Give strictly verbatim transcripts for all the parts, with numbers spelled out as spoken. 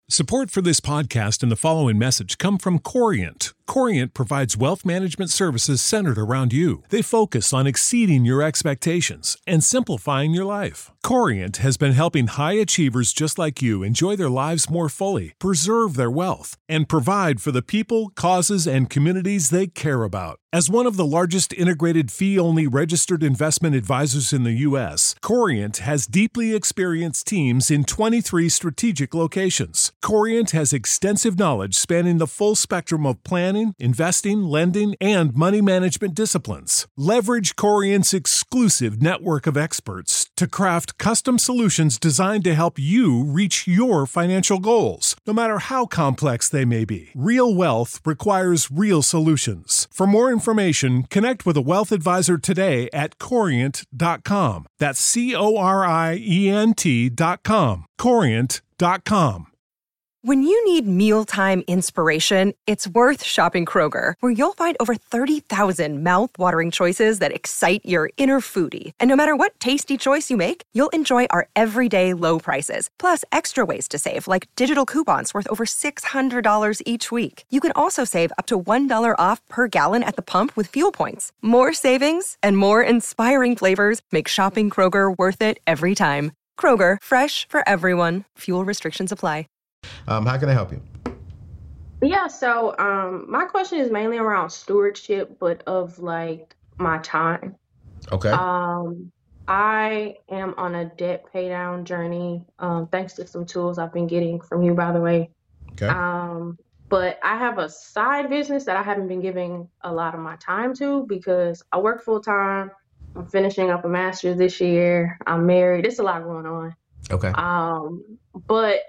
Support for this podcast and the following message come from Corient. Corient provides wealth management services centered around you. They focus on exceeding your expectations and simplifying your life. Corient has been helping high achievers just like you enjoy their lives more fully, preserve their wealth, and provide for the people, causes, and communities they care about. As one of the largest integrated fee-only registered investment advisors in the U S, Corient has deeply experienced teams in twenty-three strategic locations. Corient has extensive knowledge spanning the full spectrum of planning, investing, lending, and money management disciplines. Leverage Corient's exclusive network of experts to craft custom solutions designed to help you reach your financial goals, no matter how complex they may be. Real wealth requires real solutions. For more information, connect with a wealth advisor today at corient dot com. That's C O R I E N T dot com. corient dot com. When you need mealtime inspiration, it's worth shopping Kroger, where you'll find over thirty thousand mouth-watering choices that excite your inner foodie. And no matter what tasty choice you make, you'll enjoy our everyday low prices, plus extra ways to save, like digital coupons worth over six hundred dollars each week. You can also save up to one dollar off per gallon at the pump with fuel points. More savings and more inspiring flavors make shopping Kroger worth it every time. Kroger, fresh for everyone. Fuel restrictions apply. Um, how can I help you? Yeah, so um, my question is mainly around stewardship, but of like my time. Okay. Um, I am on a debt pay down journey, um, thanks to some tools I've been getting from you, by the way. Okay. Um, but I have a side business that I haven't been giving a lot of my time to because I work full time. I'm finishing up a master's this year. I'm married. There's a lot going on. Okay. Um, but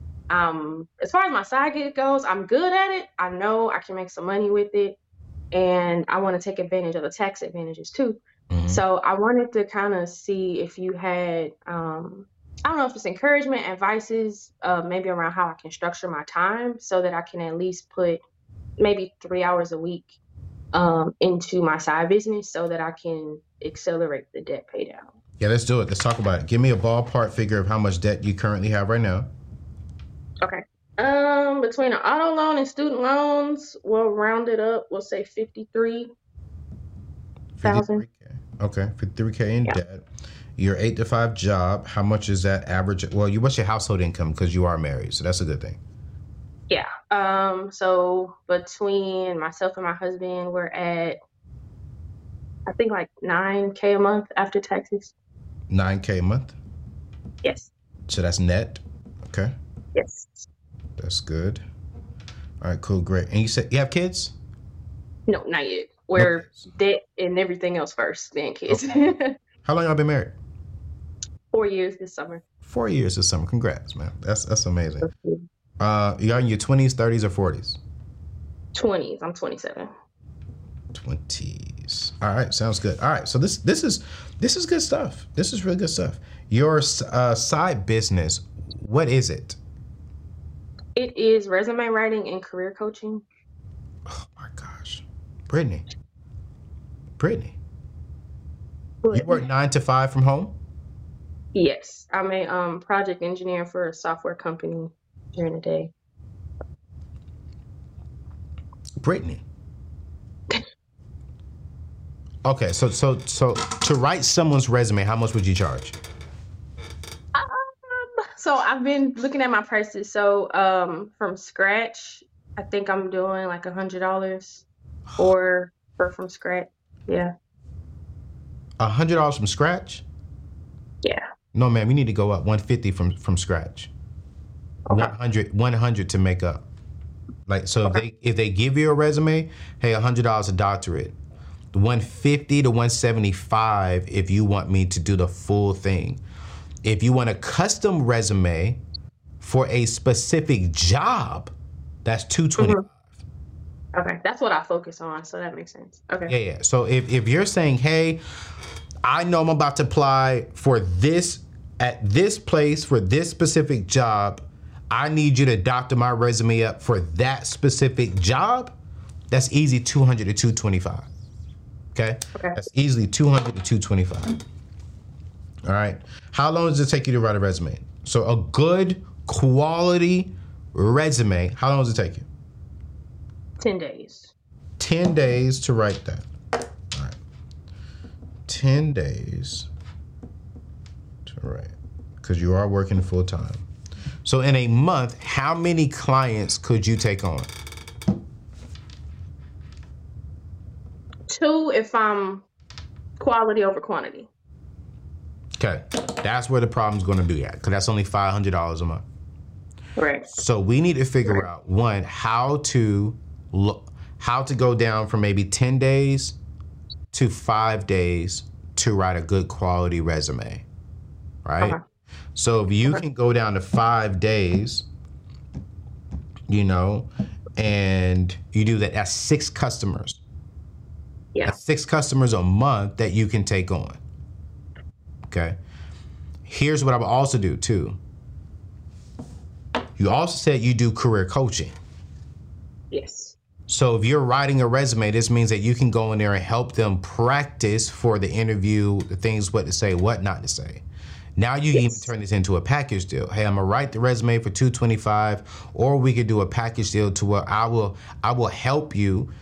Um, as far as my side gig goes, I'm good at it. I know I can make some money with it, and I want to take advantage of the tax advantages too. Mm-hmm. So I wanted to kind of see if you had, um, I don't know if it's encouragement, advices, uh, maybe around how I can structure my time so that I can at least put maybe three hours a week um, into my side business so that I can accelerate the debt pay down. Yeah, let's do it. Let's talk about it. Give me a ballpark figure of how much debt you currently have right now. Okay. Um, between an auto loan and student loans, we'll round it up. We'll say fifty-three thousand. Okay, fifty-three K in yeah. debt. Your eight to five job. How much is that average? Well, you what's your household income because you are married, so that's a good thing. Yeah. Um. So between myself and my husband, we're at I think like nine K a month after taxes. Nine K a month. Yes. So that's net. Okay. Yes. That's good. All right, cool, great. And you said you have kids? No, not yet. We're no debt and everything else first, then kids. Okay. How long y'all been married? Four years this summer. Four years this summer. Congrats, man. That's that's amazing. Uh, you are in your twenties, thirties, or forties? Twenties. I'm twenty-seven. Twenties. All right, sounds good. All right, so this this is this is good stuff. This is really good stuff. Your uh, side business, what is it? It is resume writing and career coaching. Oh my gosh. Brittany. Brittany. What? You work nine to five from home? Yes. I'm a um, project engineer for a software company during the day. Brittany. Okay, so so so to write someone's resume, how much would you charge? So I've been looking at my prices. So um, from scratch, I think I'm doing like a hundred dollars for for from scratch. Yeah. A hundred dollars from scratch? Yeah. No, ma'am. You need to go up one fifty from from scratch. Okay. one hundred, one hundred to make up. Like so, Okay. if they if they give you a resume, hey, a hundred dollars a doctorate. one fifty to one seventy-five if you want me to do the full thing. If you want a custom resume for a specific job, that's two twenty-five. Mm-hmm. Okay, that's what I focus on, so that makes sense. Okay. Yeah, yeah. So if, if you're saying, hey, I know I'm about to apply for this at this place for this specific job, I need you to doctor my resume up for that specific job, that's easy two hundred to two twenty-five. Okay? Okay. That's easily two hundred to two twenty-five. All right. How long does it take you to write a resume? So a good quality resume, how long does it take you? ten days. ten days to write that. All right. ten days to write, because you are working full time. So in a month, how many clients could you take on? Two if I'm quality over quantity. Okay, that's where the problem's going to be at, because that's only five hundred dollars a month. Right. So we need to figure out, one, how to look, how to go down from maybe ten days to five days to write a good quality resume, right? Uh-huh. So if you okay. can go down to five days, you know, and you do that, that's six customers. Yeah. That's six customers a month that you can take on. Okay. Here's what I would also do too. You also said you do career coaching. Yes. So if you're writing a resume, this means that you can go in there and help them practice for the interview, the things, what to say, what not to say. Now you yes. can even turn this into a package deal. Hey, I'm gonna write the resume for two hundred twenty-five dollars, or we could do a package deal to where I will I will help you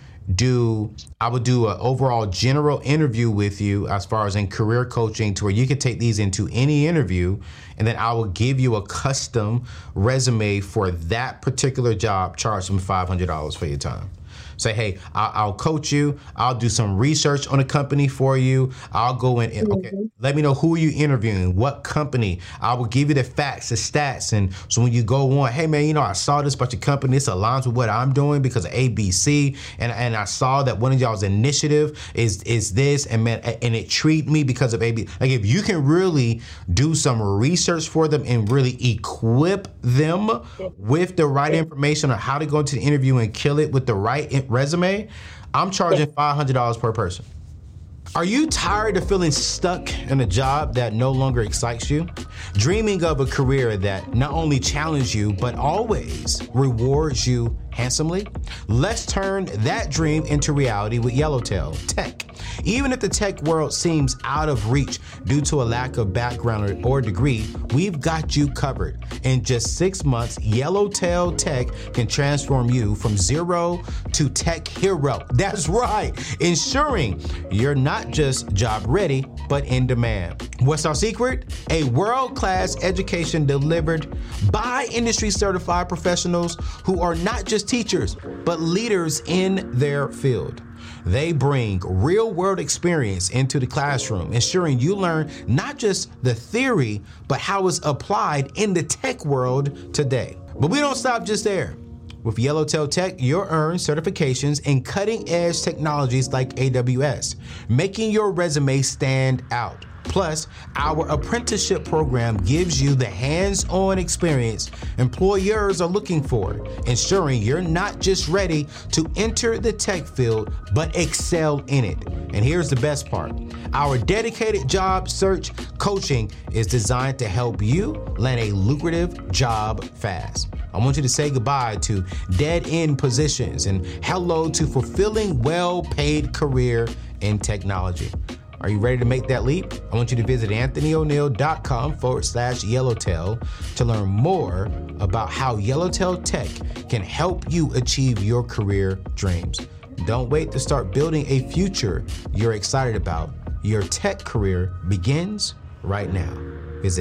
do I would do an overall general interview with you as far as in career coaching, to where you can take these into any interview, and then I will give you a custom resume for that particular job, charge them five hundred dollars for your time. Say, hey, I'll, I'll coach you. I'll do some research on a company for you. I'll go in and, okay, mm-hmm. let me know who you're interviewing, what company. I will give you the facts, the stats. And so when you go on, hey, man, you know, I saw this bunch of company. This aligns with what I'm doing because of A, B, C. And, and I saw that one of y'all's initiative is, is this. And, man, and it treated me because of A, B. Like, if you can really do some research for them and really equip them with the right information on how to go into the interview and kill it with the right resume, I'm charging five hundred dollars per person. Are you tired of feeling stuck in a job that no longer excites you? Dreaming of a career that not only challenges you, but always rewards you handsomely? Let's turn that dream into reality with Yellowtail Tech. Even if the tech world seems out of reach due to a lack of background or degree, we've got you covered. In just six months, Yellowtail Tech can transform you from zero to tech hero. That's right, ensuring you're not just job ready, but in demand. What's our secret? A world-class education delivered by industry certified professionals who are not just teachers, but leaders in their field. They bring real-world experience into the classroom, ensuring you learn not just the theory, but how it's applied in the tech world today. But we don't stop just there. With Yellowtail Tech, you'll earn certifications in cutting-edge technologies like A W S, making your resume stand out. Plus, our apprenticeship program gives you the hands-on experience employers are looking for, ensuring you're not just ready to enter the tech field, but excel in it. And here's the best part. Our dedicated job search coaching is designed to help you land a lucrative job fast. I want you to say goodbye to dead-end positions and hello to fulfilling, well-paid career in technology. Are you ready to make that leap? I want you to visit anthonyoneal.com forward slash yellowtail to learn more about how Yellowtail Tech can help you achieve your career dreams. Don't wait to start building a future you're excited about. Your tech career begins right now. Visit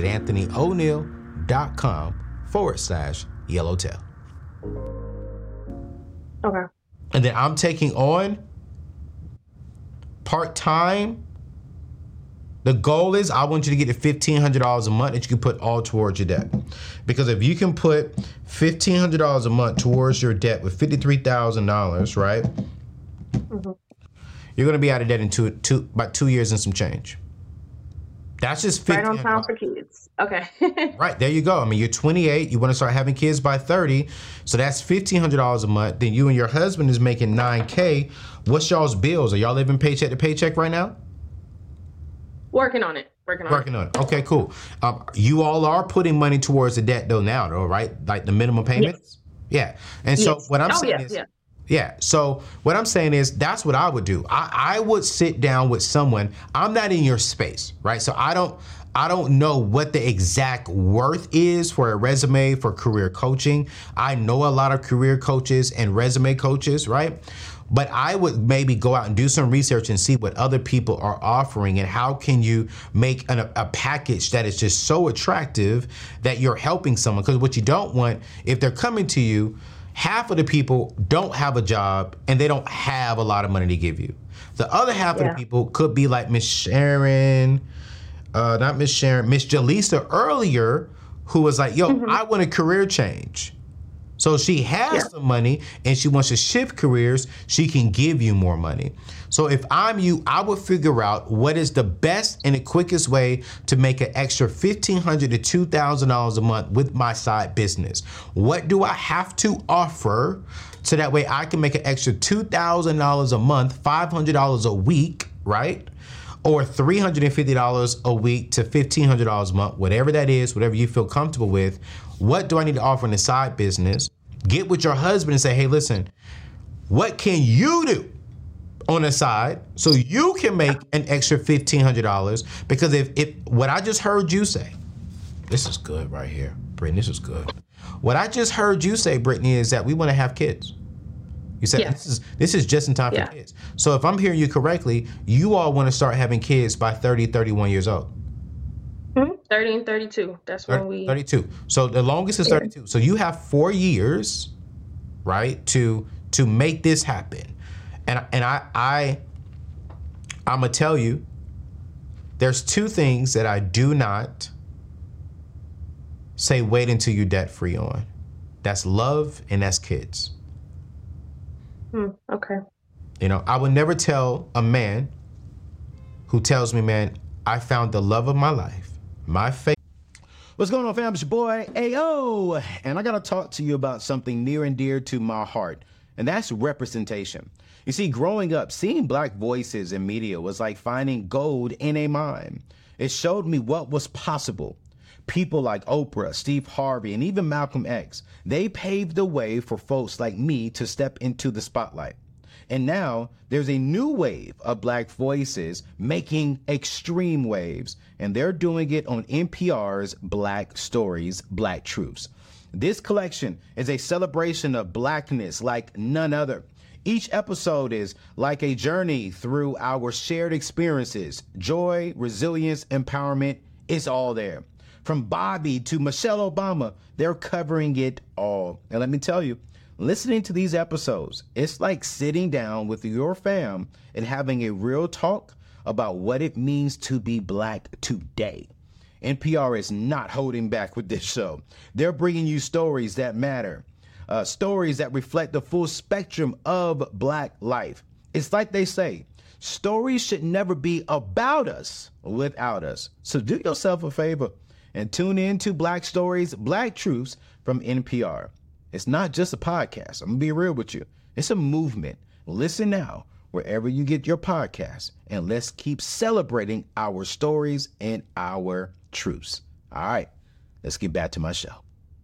anthonyoneal.com forward slash yellowtail. Okay. And then I'm taking on part-time. The goal is I want you to get to fifteen hundred dollars a month that you can put all towards your debt. Because if you can put fifteen hundred dollars a month towards your debt with fifty-three thousand dollars, right? Mm-hmm. You're going to be out of debt in two, two, about two years and some change. That's just right on time for kids. Okay. Right, there you go. I mean, you're twenty-eight. You want to start having kids by thirty. So that's fifteen hundred dollars a month. Then you and your husband is making nine K. What's y'all's bills? Are y'all living paycheck to paycheck right now? Working on it. Working on Working it. on it. Okay, cool. Um, you all are putting money towards the debt though now, though, right? Like the minimum payments? Yes. Yeah. And so yes. what I'm oh, saying yeah, is, yeah. yeah. So what I'm saying is that's what I would do. I, I would sit down with someone. I'm not in your space, right? So I don't, I don't know what the exact worth is for a resume for career coaching. I know a lot of career coaches and resume coaches, right? But I would maybe go out and do some research and see what other people are offering and how can you make an, a package that is just so attractive that you're helping someone. Because what you don't want, if they're coming to you, half of the people don't have a job and they don't have a lot of money to give you. The other half yeah. of the people could be like Miss Sharon, uh, not Miss Sharon, Miss Jaleesa earlier, who was like, yo, mm-hmm. I want a career change. So she has yeah. some money and she wants to shift careers, she can give you more money. So if I'm you, I would figure out what is the best and the quickest way to make an extra fifteen hundred dollars to two thousand dollars a month with my side business. What do I have to offer so that way I can make an extra two thousand dollars a month, five hundred dollars a week, right? Or three hundred fifty dollars a week to fifteen hundred dollars a month, whatever that is, whatever you feel comfortable with. What do I need to offer in the side business? Get with your husband and say, hey, listen, what can you do on the side so you can make an extra fifteen hundred dollars? Because if, if what I just heard you say, this is good right here, Brittany, this is good. What I just heard you say, Brittany, is that we want to have kids. You said yeah. this is this is just in time yeah. for kids. So if I'm hearing you correctly, you all want to start having kids by thirty, thirty-one years old. Mm-hmm. thirty and thirty-two. That's thirty, when we... thirty-two. So the longest is thirty-two. Yeah. So you have four years, right, to to make this happen. And and I I I'm gonna tell you, there's two things that I do not say wait until you're debt free on. That's love and that's kids. Hmm, okay. You know, I would never tell a man who tells me, man, I found the love of my life, my faith. What's going on, fam? It's your boy, A O, and I got to talk to you about something near and dear to my heart, and that's representation. You see, growing up, seeing black voices in media was like finding gold in a mine. It showed me what was possible. People like Oprah, Steve Harvey, and even Malcolm X, they paved the way for folks like me to step into the spotlight. And now there's a new wave of black voices making extreme waves, and they're doing it on N P R's Black Stories, Black Truths. This collection is a celebration of blackness like none other. Each episode is like a journey through our shared experiences. Joy, resilience, empowerment, it's all there. From Bobby to Michelle Obama, they're covering it all. And let me tell you, listening to these episodes, it's like sitting down with your fam and having a real talk about what it means to be black today. N P R is not holding back with this show. They're bringing you stories that matter, uh, stories that reflect the full spectrum of black life. It's like they say, stories should never be about us without us. So do yourself a favor and tune in to Black Stories, Black Truths from N P R. It's not just a podcast. I'm going to be real with you. It's a movement. Listen now, wherever you get your podcasts, and let's keep celebrating our stories and our truths. All right, let's get back to my show.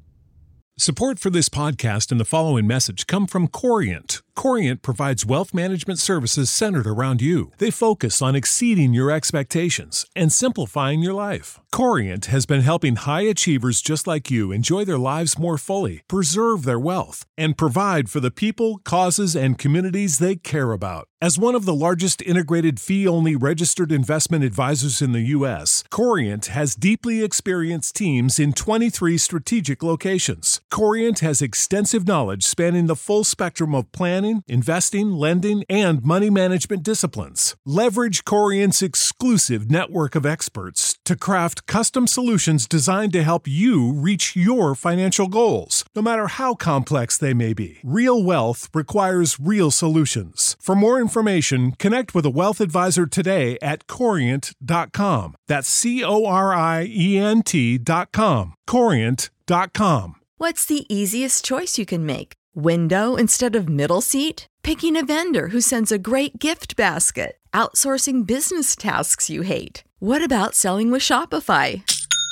Support for this podcast and the following message come from Corient. Corient provides wealth management services centered around you. They focus on exceeding your expectations and simplifying your life. Corient has been helping high achievers just like you enjoy their lives more fully, preserve their wealth, and provide for the people, causes, and communities they care about. As one of the largest integrated fee-only registered investment advisors in the U S, Corient has deeply experienced teams in twenty-three strategic locations. Corient has extensive knowledge spanning the full spectrum of planning, investing, lending, and money management disciplines. Leverage Corient's exclusive network of experts to craft custom solutions designed to help you reach your financial goals, no matter how complex they may be. Real wealth requires real solutions. For more information, connect with a wealth advisor today at corient dot com. That's C O R I E N T dot com. corient dot com. What's the easiest choice you can make? Window instead of middle seat? Picking a vendor who sends a great gift basket? Outsourcing business tasks you hate? What about selling with Shopify?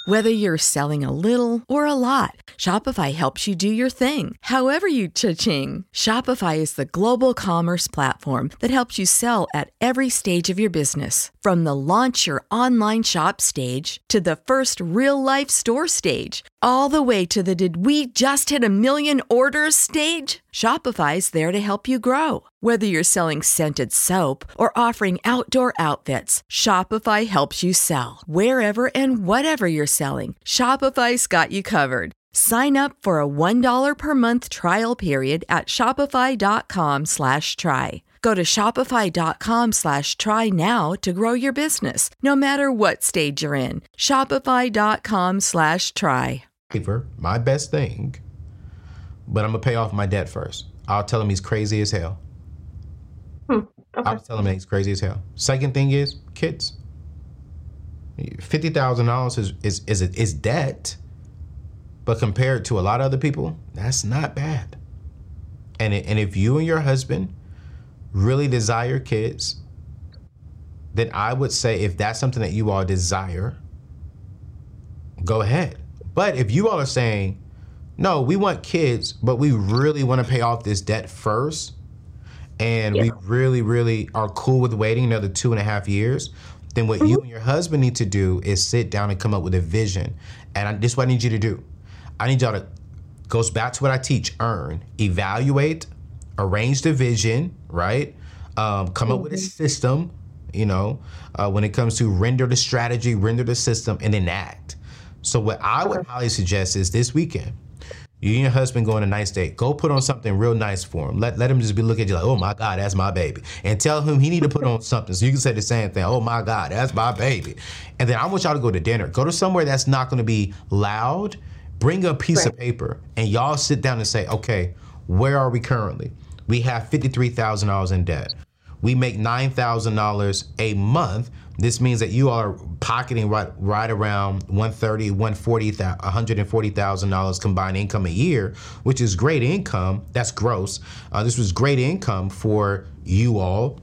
Whether you're selling a little or a lot, Shopify helps you do your thing, however you cha-ching. Shopify is the global commerce platform that helps you sell at every stage of your business. From the launch your online shop stage to the first real-life store stage, all the way to the did we just hit a million orders stage. Shopify's there to help you grow. Whether you're selling scented soap or offering outdoor outfits, Shopify helps you sell. Wherever and whatever you're selling, Shopify's got you covered. Sign up for a one dollar per month trial period at shopify.com slash try. Go to shopify.com slash try now to grow your business, no matter what stage you're in. Shopify.com slash try. My best thing, but I'm going to pay off my debt first. I'll tell him he's crazy as hell. Hmm. Okay. I'll tell him that he's crazy as hell. Second thing is kids. fifty thousand dollars is, is, is, is debt, but compared to a lot of other people, that's not bad. And, it, and if you and your husband really desire kids, then I would say if that's something that you all desire, go ahead. But if you all are saying, no, we want kids, but we really want to pay off this debt first, and yeah. we really, really are cool with waiting another two and a half years, then what mm-hmm. you and your husband need to do is sit down and come up with a vision. And I, this is what I need you to do. I need y'all to, goes back to what I teach, earn, evaluate, arrange the vision, right? Um, come mm-hmm. up with a system, you know, uh, when it comes to render the strategy, render the system, and then act. So what I would highly suggest is this weekend, you and your husband go on a nice date. Go put on something real nice for him. Let let him just be looking at you like, oh my God, that's my baby. And tell him he need to put on something. So you can say the same thing. Oh my God, that's my baby. And then I want y'all to go to dinner. Go to somewhere that's not going to be loud. Bring a piece right. of paper and y'all sit down and say, okay, where are we currently? We have fifty-three thousand dollars in debt. We make nine thousand dollars a month. This means that you are pocketing right right around one thirty, one forty, one hundred forty thousand dollars combined income a year, which is great income. That's gross. Uh, this was great income for you all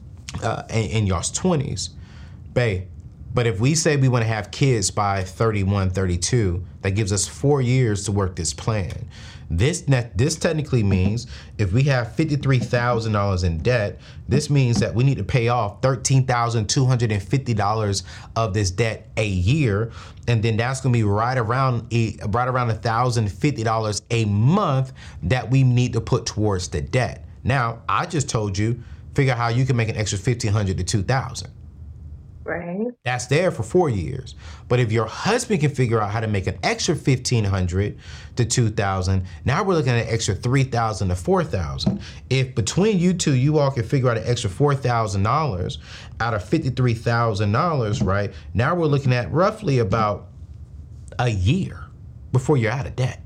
uh, in, in y'all's twenties. Babe, but if we say we want to have kids by thirty-one, thirty-two, that gives us four years to work this plan. This net, this technically means if we have fifty-three thousand dollars in debt, this means that we need to pay off thirteen thousand two hundred fifty dollars of this debt a year, and then that's going to be right around a, right around one thousand fifty dollars a month that we need to put towards the debt. Now, I just told you, figure out how you can make an extra fifteen hundred dollars to two thousand dollars. Right. That's there for four years. But if your husband can figure out how to make an extra fifteen hundred dollars to two thousand dollars, now we're looking at an extra three thousand dollars to four thousand dollars. If between you two, you all can figure out an extra four thousand dollars out of fifty-three thousand dollars, right? Now we're looking at roughly about a year before you're out of debt.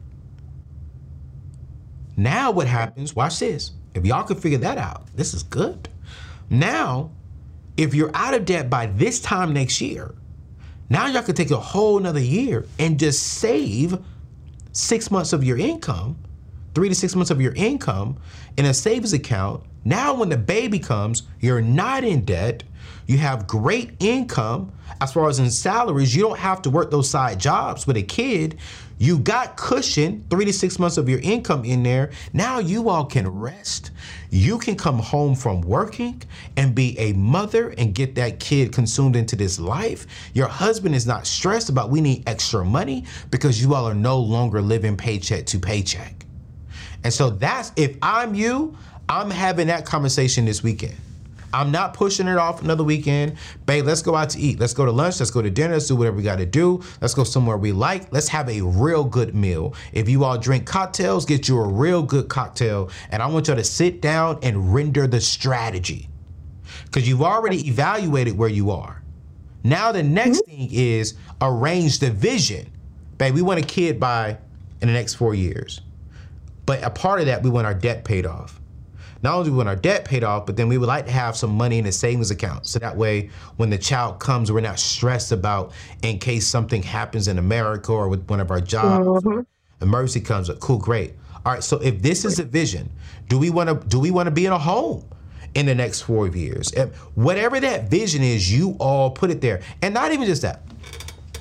Now what happens, watch this. If y'all can figure that out, this is good. Now, if you're out of debt by this time next year, now y'all can take a whole nother year and just save six months of your income, three to six months of your income in a savings account. Now when the baby comes, you're not in debt. You have great income. As far as in salaries, you don't have to work those side jobs with a kid. You got cushion, three to six months of your income in there. Now you all can rest. You can come home from working and be a mother and get that kid consumed into this life. Your husband is not stressed about we need extra money because you all are no longer living paycheck to paycheck. And so that's, if I'm you, I'm having that conversation this weekend. I'm not pushing it off another weekend. Babe, let's go out to eat. Let's go to lunch. Let's go to dinner. Let's do whatever we got to do. Let's go somewhere we like. Let's have a real good meal. If you all drink cocktails, get you a real good cocktail. And I want y'all to sit down and render the strategy because you've already evaluated where you are. Now the next mm-hmm. thing is arrange the vision. Babe, we want a kid by in the next four years. But a part of that, we want our debt paid off. Not only do we want our debt paid off, but then we would like to have some money in a savings account. So that way, when the child comes, we're not stressed about in case something happens in America or with one of our jobs, mm-hmm. emergency comes up. Cool, great. All right, so if this is a vision, do we want to do we want to be in a home in the next four years? And whatever that vision is, you all put it there. And not even just that.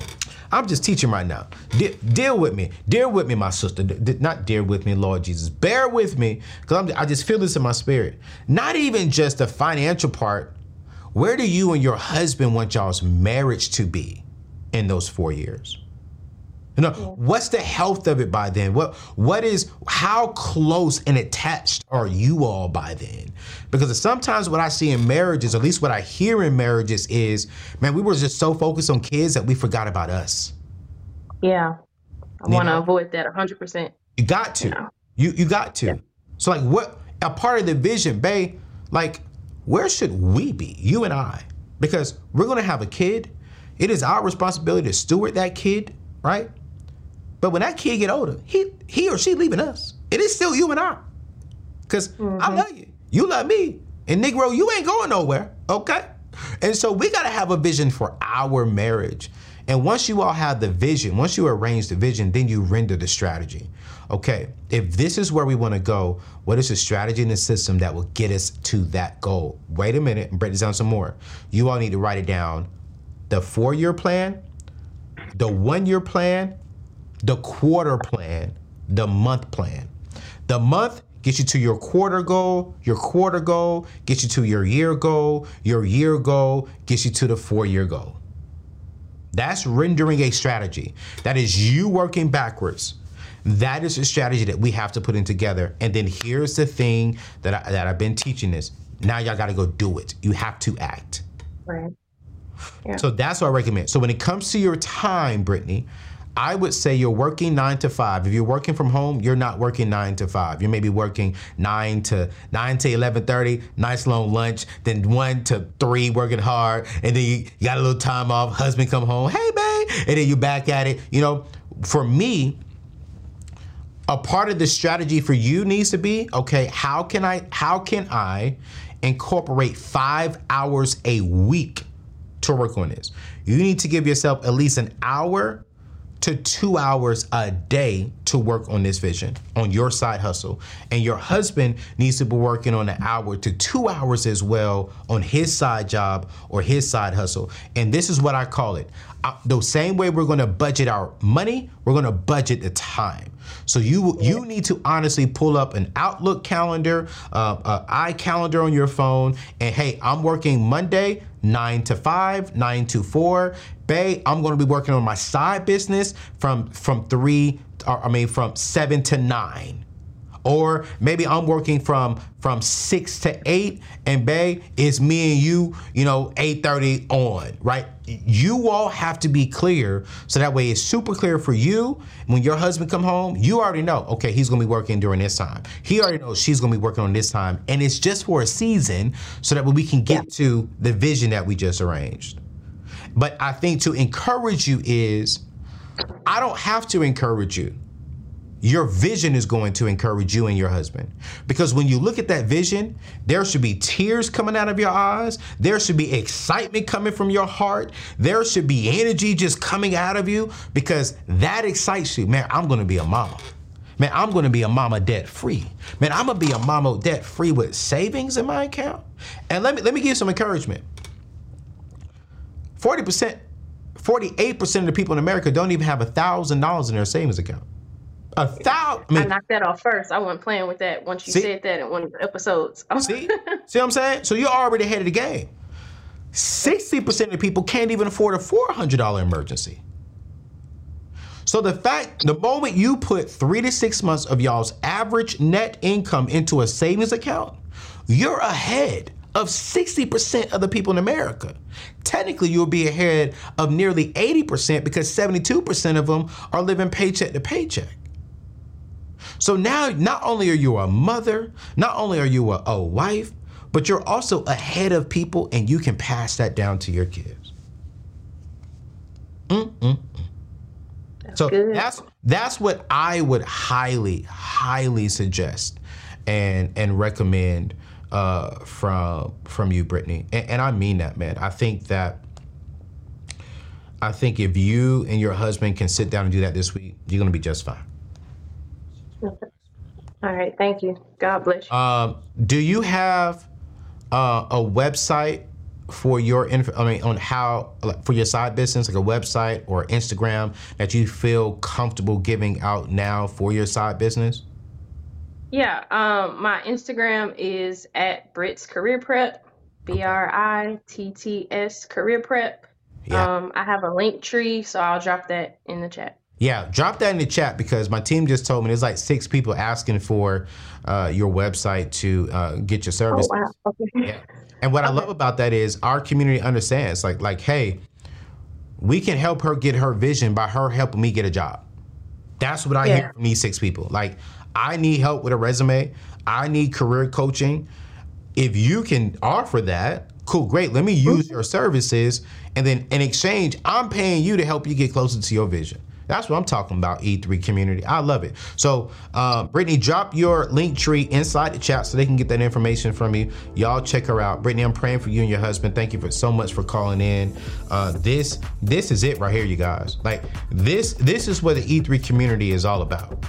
I'm just teaching right now. De- deal with me. Deal with me, my sister. D- not deal with me, Lord Jesus. Bear with me, because I just feel this in my spirit. Not even just the financial part. Where do you and your husband want y'all's marriage to be in those four years? You know, what's the health of it by then? What, what is, how close and attached are you all by then? Because sometimes what I see in marriages, at least what I hear in marriages is, man, we were just so focused on kids that we forgot about us. Yeah. I You want to know? avoid that one hundred percent. You got to. Yeah. You you got to. Yeah. So like what, a part of the vision, babe, like where should we be, you and I? Because we're going to have a kid. It is our responsibility to steward that kid, right? But when that kid get older, he he or she leaving us. It is still you and I. Because mm-hmm. I love you. You love me. And Negro, you ain't going nowhere, okay? And so we got to have a vision for our marriage. And once you all have the vision, once you arrange the vision, then you render the strategy. Okay, if this is where we want to go, what is the strategy and the system that will get us to that goal? Wait a minute and break this down some more. You all need to write it down. The four-year plan, the one-year plan, the quarter plan, the month plan. The month gets you to your quarter goal, your quarter goal gets you to your year goal, your year goal gets you to the four-year goal. That's rendering a strategy. That is you working backwards. That is a strategy that we have to put in together. And then here's the thing that, I, that I've been teaching this. Now y'all got to go do it. You have to act. Right. Yeah. So that's what I recommend. So when it comes to your time, Brittany, I would say you're working nine to five. If you're working from home, you're not working nine to five. You may be working nine to nine to eleven thirty, nice long lunch, then one to three working hard, and then you, you got a little time off. Husband come home, hey babe, and then you back at it. You know, for me, a part of the strategy for you needs to be, okay, how can I how can I incorporate five hours a week to work on this? You need to give yourself at least an hour to two hours a day to work on this vision, on your side hustle. And your husband needs to be working on an hour to two hours as well on his side job or his side hustle. And this is what I call it. Uh, the same way we're gonna budget our money, we're gonna budget the time. So you you need to honestly pull up an Outlook calendar, uh, an iCalendar on your phone, and hey, I'm working Monday, nine to five, nine to four. Babe, I'm gonna be working on my side business from from three, or, I mean from seven to nine. Or maybe I'm working from from six to eight, and babe, it's me and you, you know, eight thirty on, right? You all have to be clear, so that way it's super clear for you. When your husband come home, you already know, okay, he's gonna be working during this time. He already knows she's gonna be working on this time, and it's just for a season, so that we can get to the vision that we just arranged. But I think to encourage you is, I don't have to encourage you. Your vision is going to encourage you and your husband. Because when you look at that vision, there should be tears coming out of your eyes. There should be excitement coming from your heart. There should be energy just coming out of you, because that excites you. Man, I'm going to be a mama. Man, I'm going to be a mama debt free. Man, I'm going to be a mama debt free with savings in my account. And let me let me give you some encouragement. forty percent, forty-eight percent of the people in America don't even have one thousand dollars in their savings account. A thousand. I, mean, I knocked that off first. I wasn't playing with that once you see, said that in one of the episodes. see? See what I'm saying? So you're already ahead of the game. sixty percent of the people can't even afford a four hundred dollars emergency. So the fact, the moment you put three to six months of y'all's average net income into a savings account, you're ahead of sixty percent of the people in America. Technically, you'll be ahead of nearly eighty percent, because seventy-two percent of them are living paycheck to paycheck. So now, not only are you a mother, not only are you a, a wife, but you're also ahead of people, and you can pass that down to your kids. Mm-mm-mm. That's so good. that's that's what I would highly, highly suggest and and recommend uh, from from you, Brittany. And, and I mean that, man. I think that I think if you and your husband can sit down and do that this week, you're gonna be just fine. All right, thank you. God bless you. Um, do you have uh, a website for your info, I mean, on how, for your side business, like a website or Instagram that you feel comfortable giving out now for your side business? Yeah, um, my Instagram is at Britt's Career Prep, B R I T T S Career Prep. Yeah. Um, I have a link tree, so I'll drop that in the chat. Yeah, drop that in the chat because my team just told me there's like six people asking for uh, your website to uh, get your service. Oh, wow. Okay. Yeah. And what okay. I love about that is our community understands, like, like, hey, we can help her get her vision by her helping me get a job. That's what I yeah. hear from these six people. Like, I need help with a resume. I need career coaching. If you can offer that, cool, great. Let me use your services. And then in exchange, I'm paying you to help you get closer to your vision. That's what I'm talking about, E three community. I love it. So, uh, Brittany, drop your link tree inside the chat so they can get that information from you. Y'all check her out. Brittany, I'm praying for you and your husband. Thank you for so much for calling in. Uh, this this is it right here, you guys. Like, this this is what the E three community is all about.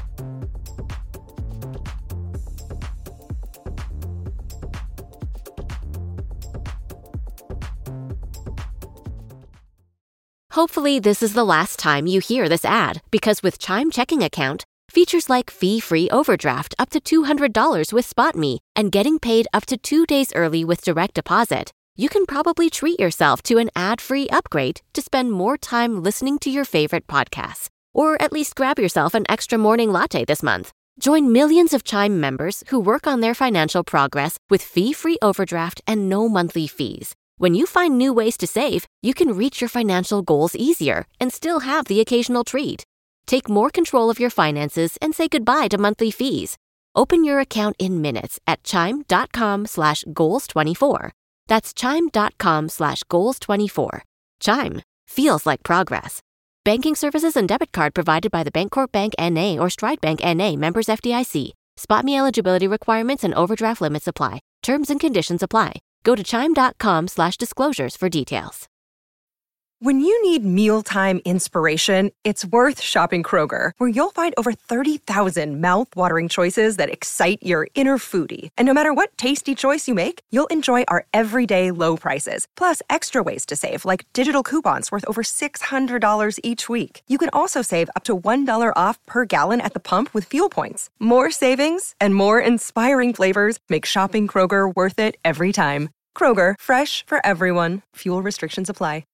Hopefully, this is the last time you hear this ad, because with Chime Checking Account, features like fee-free overdraft up to two hundred dollars with SpotMe and getting paid up to two days early with direct deposit, you can probably treat yourself to an ad-free upgrade to spend more time listening to your favorite podcasts, or at least grab yourself an extra morning latte this month. Join millions of Chime members who work on their financial progress with fee-free overdraft and no monthly fees. When you find new ways to save, you can reach your financial goals easier and still have the occasional treat. Take more control of your finances and say goodbye to monthly fees. Open your account in minutes at chime.com slash goals24. That's chime.com slash goals24. Chime feels like progress. Banking services and debit card provided by the Bancorp Bank N A or Stride Bank N A, members F D I C. SpotMe eligibility requirements and overdraft limits apply. Terms and conditions apply. Go to chime.com slash disclosures for details. When you need mealtime inspiration, it's worth shopping Kroger, where you'll find over thirty thousand mouth-watering choices that excite your inner foodie. And no matter what tasty choice you make, you'll enjoy our everyday low prices, plus extra ways to save, like digital coupons worth over six hundred dollars each week. You can also save up to one dollar off per gallon at the pump with fuel points. More savings and more inspiring flavors make shopping Kroger worth it every time. Kroger, fresh for everyone. Fuel restrictions apply.